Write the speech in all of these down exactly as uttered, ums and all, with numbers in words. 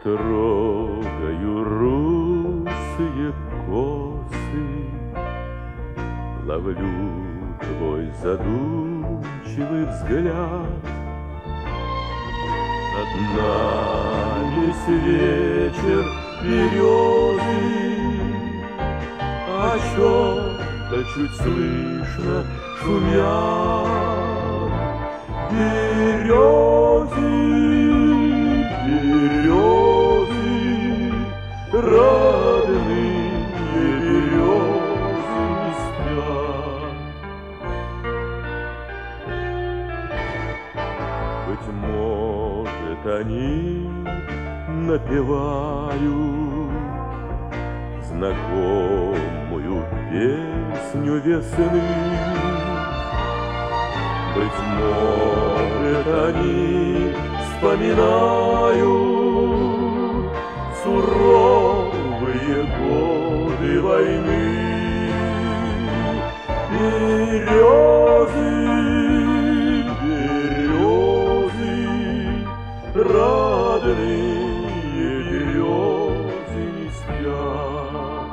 трогаю русые косы, ловлю твой задумчивый взгляд. Над нами весь вечер березы, о чем-то чуть слышно шумят. Березы, березы, родные березы не спят. Быть может, они напевают знакомую песню весны. Быть может, они вспоминают суровые годы войны. Березы, березы, родные березы не спят.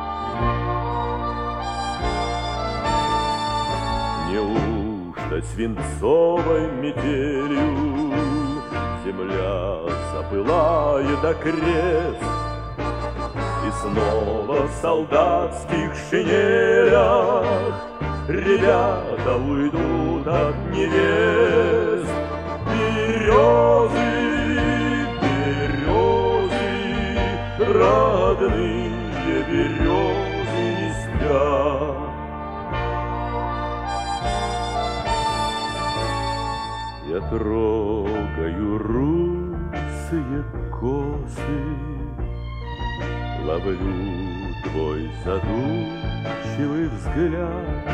Неужто свинцовой метелью земля запылает окрест, и снова в солдатских шинелях ребята уйдут от невест? Березы, березы, родные березы не спят. Я трогаю русые косы, ловлю твой задумчивый взгляд.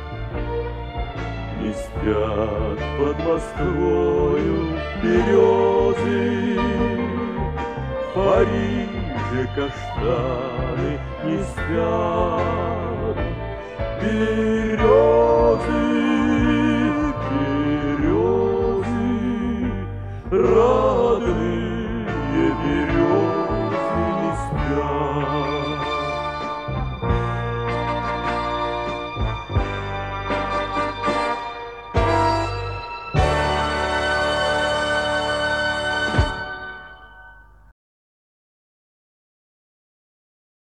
Не спят под Москвою березы, в Париже каштаны не спят.